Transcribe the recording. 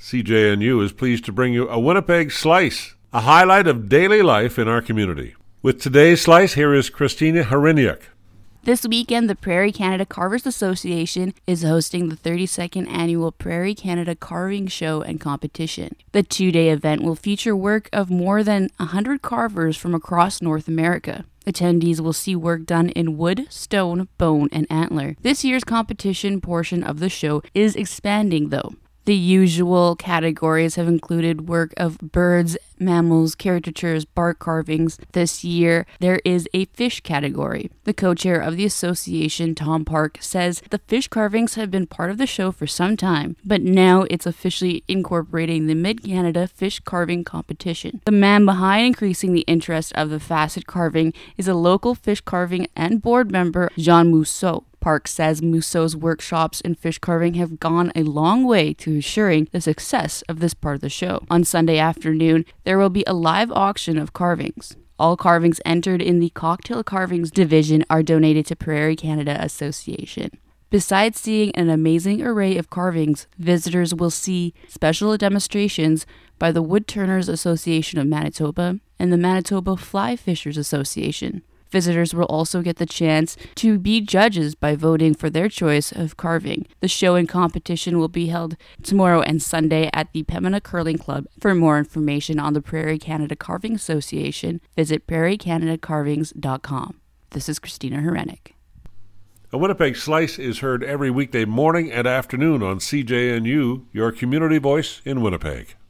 CJNU is pleased to bring you a Winnipeg Slice, a highlight of daily life in our community. With today's Slice, here is Christina Hriniuk. This weekend, the Prairie Canada Carvers Association is hosting the 32nd annual Prairie Canada Carving Show and Competition. The two-day event will feature work of more than 100 carvers from across North America. Attendees will see work done in wood, stone, bone, and antler. This year's competition portion of the show is expanding, though. The usual categories have included work of birds, mammals, caricatures, bark carvings. This year, there is a fish category. The co-chair of the association, Tom Park, says the fish carvings have been part of the show for some time, but now it's officially incorporating the Mid-Canada Fish Carving Competition. The man behind increasing the interest of the facet carving is a local fish carving and board member, Jean Mousseau. Park says Mousseau's workshops in fish carving have gone a long way to ensuring the success of this part of the show. On Sunday afternoon, there will be a live auction of carvings. All carvings entered in the Cocktail Carvings division are donated to Prairie Canada Association. Besides seeing an amazing array of carvings, visitors will see special demonstrations by the Woodturners Association of Manitoba and the Manitoba Fly Fishers Association. Visitors will also get the chance to be judges by voting for their choice of carving. The show and competition will be held tomorrow and Sunday at the Pembina Curling Club. For more information on the Prairie Canada Carving Association, visit prairiecanadacarvings.com. This is Christina Hriniuk. A Winnipeg Slice is heard every weekday morning and afternoon on CJNU, your community voice in Winnipeg.